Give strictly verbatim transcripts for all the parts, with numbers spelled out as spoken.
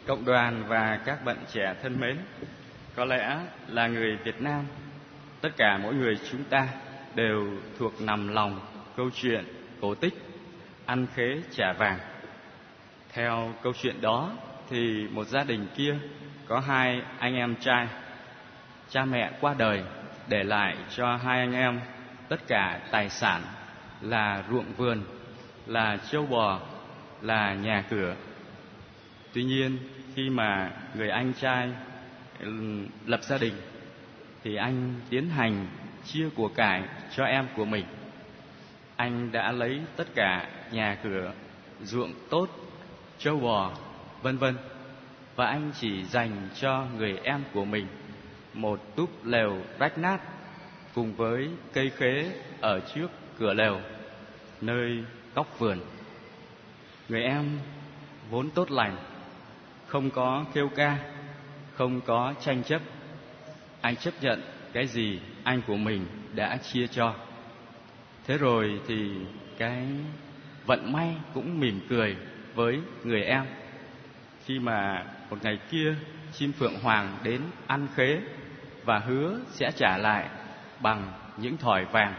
Cộng đoàn và các bạn trẻ thân mến, có lẽ là người Việt Nam, tất cả mỗi người chúng ta đều thuộc nằm lòng câu chuyện cổ tích ăn khế trả vàng. Theo câu chuyện đó thì một gia đình kia có hai anh em trai. Cha mẹ qua đời để lại cho hai anh em tất cả tài sản là ruộng vườn, là trâu bò, là nhà cửa. Tuy nhiên khi mà người anh trai lập gia đình thì anh tiến hành chia của cải cho em của mình. Anh đã lấy tất cả nhà cửa, ruộng tốt, trâu bò, vân vân, và anh chỉ dành cho người em của mình một túp lều rách nát cùng với cây khế ở trước cửa lều, nơi góc vườn. Người em vốn tốt lành, không có kêu ca, không có tranh chấp. Anh chấp nhận cái gì anh của mình đã chia cho. Thế rồi thì cái vận may cũng mỉm cười với người em khi mà một ngày kia chim phượng hoàng đến ăn khế và hứa sẽ trả lại bằng những thỏi vàng.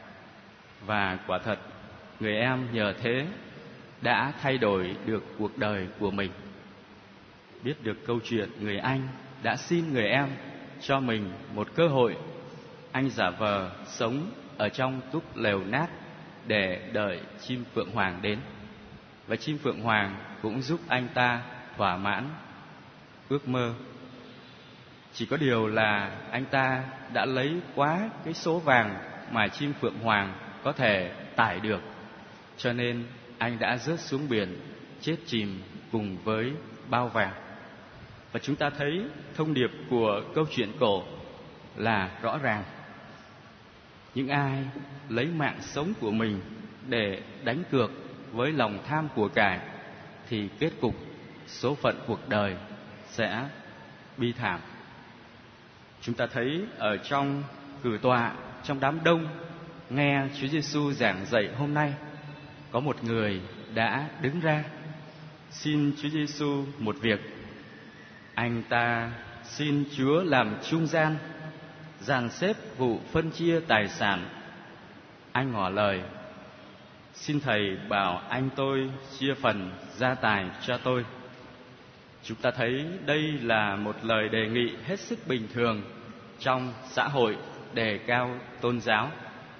Và quả thật người em nhờ thế đã thay đổi được cuộc đời của mình. Biết được câu chuyện, người anh đã xin người em cho mình một cơ hội. Anh giả vờ sống ở trong túp lều nát để đợi chim phượng hoàng đến. Và chim phượng hoàng cũng giúp anh ta thỏa mãn ước mơ. Chỉ có điều là anh ta đã lấy quá cái số vàng mà chim phượng hoàng có thể tải được, cho nên anh đã rớt xuống biển, chết chìm cùng với bao vàng. Và chúng ta thấy thông điệp của câu chuyện cổ là rõ ràng. Những ai lấy mạng sống của mình để đánh cược với lòng tham của cải thì kết cục, số phận cuộc đời sẽ bi thảm. Chúng ta thấy ở trong cử tọa, trong đám đông nghe Chúa Giêsu giảng dạy hôm nay, có một người đã đứng ra xin Chúa Giêsu một việc. Anh ta xin Chúa làm trung gian, dàn xếp vụ phân chia tài sản. Anh ngỏ lời: xin Thầy bảo anh tôi chia phần gia tài cho tôi. Chúng ta thấy đây là một lời đề nghị hết sức bình thường trong xã hội đề cao tôn giáo.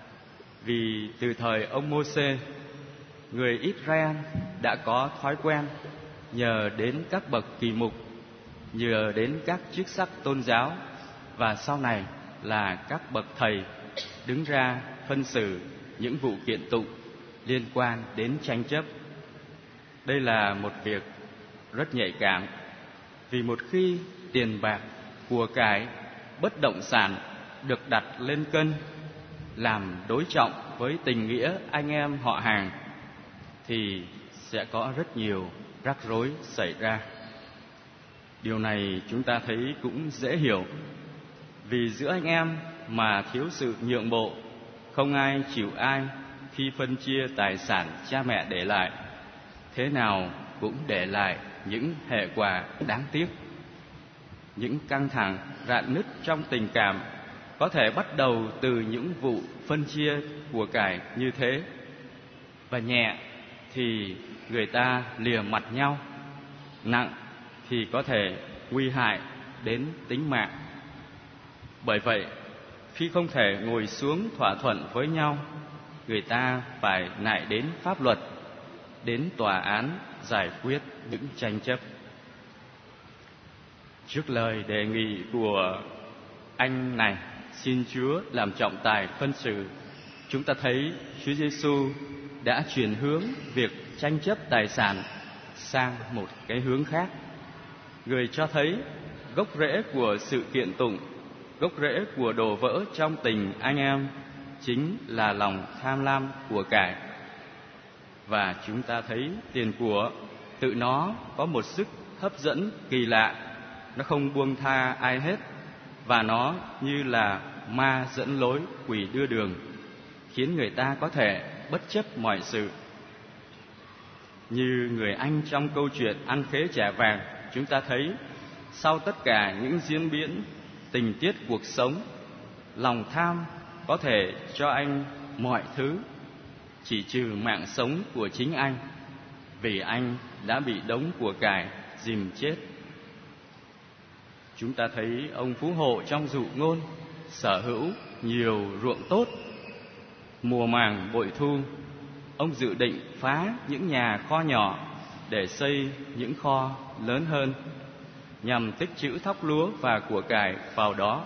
Vì từ thời ông Mô-sê, người Israel đã có thói quen nhờ đến các bậc kỳ mục, nhờ đến các chức sắc tôn giáo, và sau này là các bậc thầy đứng ra phân xử những vụ kiện tụng liên quan đến tranh chấp. Đây là một việc rất nhạy cảm, vì một khi tiền bạc, của cải, bất động sản được đặt lên cân làm đối trọng với tình nghĩa anh em họ hàng thì sẽ có rất nhiều rắc rối xảy ra. Điều này chúng ta thấy cũng dễ hiểu, vì giữa anh em mà thiếu sự nhượng bộ, không ai chịu ai khi phân chia tài sản cha mẹ để lại, thế nào cũng để lại những hệ quả đáng tiếc. Những căng thẳng rạn nứt trong tình cảm có thể bắt đầu từ những vụ phân chia của cải như thế, và nhẹ thì người ta lìa mặt nhau, nặng thì có thể nguy hại đến tính mạng. Bởi vậy, khi không thể ngồi xuống thỏa thuận với nhau, người ta phải nại đến pháp luật, đến tòa án giải quyết những tranh chấp. Trước lời đề nghị của anh này xin Chúa làm trọng tài phân xử, chúng ta thấy Chúa Giêsu đã chuyển hướng việc tranh chấp tài sản sang một cái hướng khác. Người cho thấy gốc rễ của sự kiện tụng, gốc rễ của đổ vỡ trong tình anh em chính là lòng tham lam của cải. Và chúng ta thấy tiền của tự nó có một sức hấp dẫn kỳ lạ, nó không buông tha ai hết, và nó như là ma dẫn lối, quỷ đưa đường, khiến người ta có thể bất chấp mọi sự. Như người anh trong câu chuyện ăn khế trả vàng, chúng ta thấy sau tất cả những diễn biến tình tiết cuộc sống, lòng tham có thể cho anh mọi thứ, chỉ trừ mạng sống của chính anh, vì anh đã bị đống của cải dìm chết. Chúng ta thấy ông phú hộ trong dụ ngôn sở hữu nhiều ruộng tốt. Mùa màng bội thu, ông dự định phá những nhà kho nhỏ để xây những kho lớn hơn, nhằm tích trữ thóc lúa và của cải vào đó.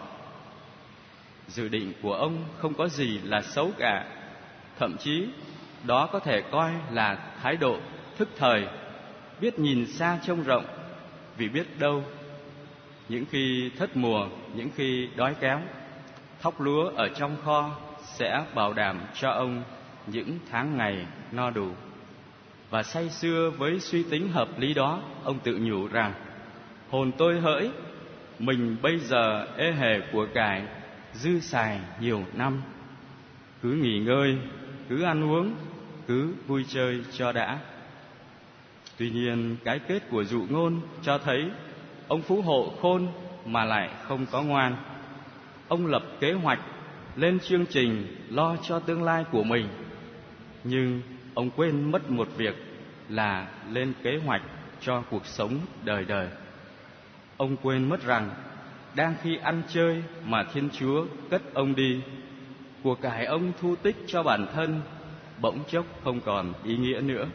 Dự định của ông không có gì là xấu cả, thậm chí đó có thể coi là thái độ thức thời, biết nhìn xa trông rộng, vì biết đâu những khi thất mùa, những khi đói kém, thóc lúa ở trong kho sẽ bảo đảm cho ông những tháng ngày no đủ. Và say sưa với suy tính hợp lý đó, ông tự nhủ rằng: hồn tôi hỡi, mình bây giờ ê hề của cải dư xài nhiều năm, cứ nghỉ ngơi, cứ ăn uống, cứ vui chơi cho đã. Tuy nhiên, cái kết của dụ ngôn cho thấy ông phú hộ khôn mà lại không có ngoan. Ông lập kế hoạch, lên chương trình lo cho tương lai của mình, nhưng ông quên mất một việc là lên kế hoạch cho cuộc sống đời đời. Ông quên mất rằng đang khi ăn chơi mà Thiên Chúa cất ông đi, của cải ông thu tích cho bản thân bỗng chốc không còn ý nghĩa nữa.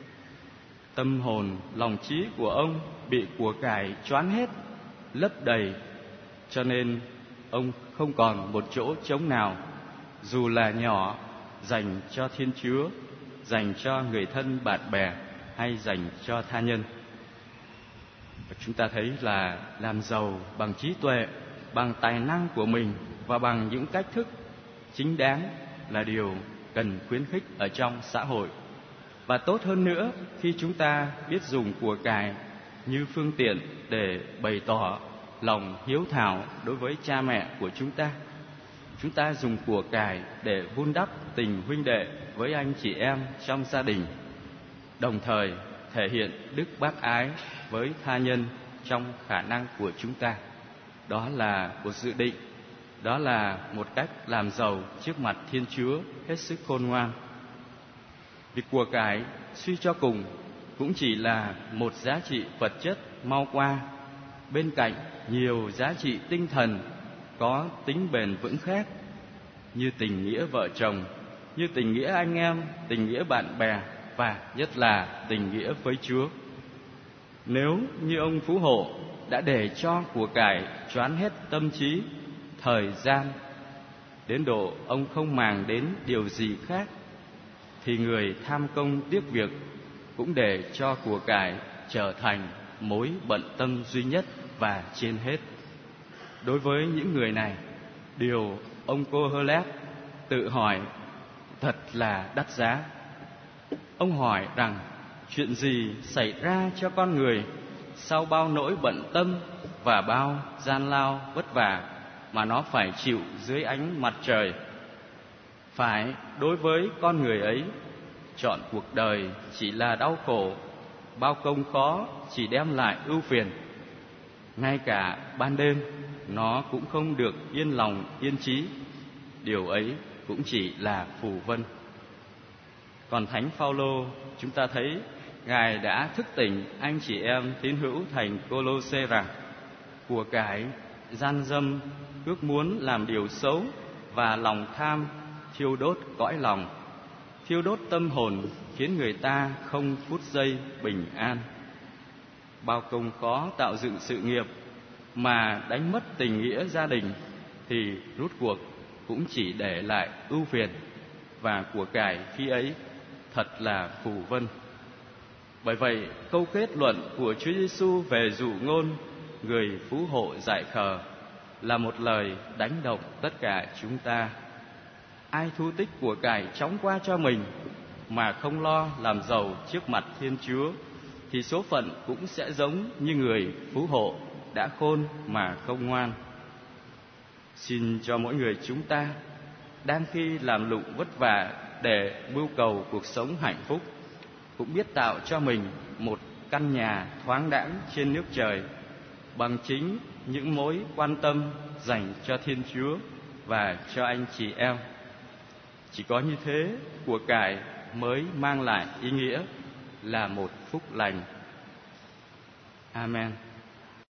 Tâm hồn, lòng trí của ông bị của cải choán hết, lấp đầy, cho nên ông không còn một chỗ trống nào, dù là nhỏ, dành cho Thiên Chúa, dành cho người thân bạn bè hay dành cho tha nhân. Và chúng ta thấy là làm giàu bằng trí tuệ, bằng tài năng của mình và bằng những cách thức chính đáng là điều cần khuyến khích ở trong xã hội. Và tốt hơn nữa khi chúng ta biết dùng của cải như phương tiện để bày tỏ lòng hiếu thảo đối với cha mẹ của chúng ta. Chúng ta dùng của cải để vun đắp tình huynh đệ với anh chị em trong gia đình, đồng thời thể hiện đức bác ái với tha nhân trong khả năng của chúng ta. Đó là một dự định, đó là một cách làm giàu trước mặt Thiên Chúa hết sức khôn ngoan. Vì của cải suy cho cùng cũng chỉ là một giá trị vật chất mau qua, bên cạnh nhiều giá trị tinh thần có tính bền vững khác, như tình nghĩa vợ chồng, như tình nghĩa anh em, tình nghĩa bạn bè và nhất là tình nghĩa với Chúa. Nếu như ông phú hộ đã để cho của cải choán hết tâm trí, thời gian, đến độ ông không màng đến điều gì khác, thì người tham công tiếc việc cũng để cho của cải trở thành mối bận tâm duy nhất và trên hết. Đối với những người này, điều ông Cô-hơ-lét tự hỏi thật là đắt giá. Ông hỏi rằng chuyện gì xảy ra cho con người sau bao nỗi bận tâm và bao gian lao vất vả mà nó phải chịu dưới ánh mặt trời. Phải, đối với con người ấy, chọn cuộc đời chỉ là đau khổ, bao công khó chỉ đem lại ưu phiền. Ngay cả ban đêm nó cũng không được yên lòng yên trí, điều ấy cũng chỉ là phù vân. Còn Thánh Phaolô, chúng ta thấy Ngài đã thức tỉnh anh chị em tín hữu thành Cô-lô-sê rằng của cải, gian dâm, ước muốn làm điều xấu và lòng tham thiêu đốt cõi lòng, thiêu đốt tâm hồn, khiến người ta không phút giây bình an. Bao công khó tạo dựng sự nghiệp mà đánh mất tình nghĩa gia đình thì rút cuộc cũng chỉ để lại ưu phiền, và của cải khi ấy thật là phù vân. Bởi vậy, câu kết luận của Chúa Giêsu về dụ ngôn người phú hộ dại khờ là một lời đánh động tất cả chúng ta. Ai thu tích của cải chóng qua cho mình mà không lo làm giàu trước mặt Thiên Chúa, thì số phận cũng sẽ giống như người phú hộ đã khôn mà không ngoan. Xin cho mỗi người chúng ta đang khi làm lụng vất vả để mưu cầu cuộc sống hạnh phúc, cũng biết tạo cho mình một căn nhà thoáng đãng trên nước trời bằng chính những mối quan tâm dành cho Thiên Chúa và cho anh chị em. Chỉ có như thế, của cải mới mang lại ý nghĩa là một phúc lành. Amen.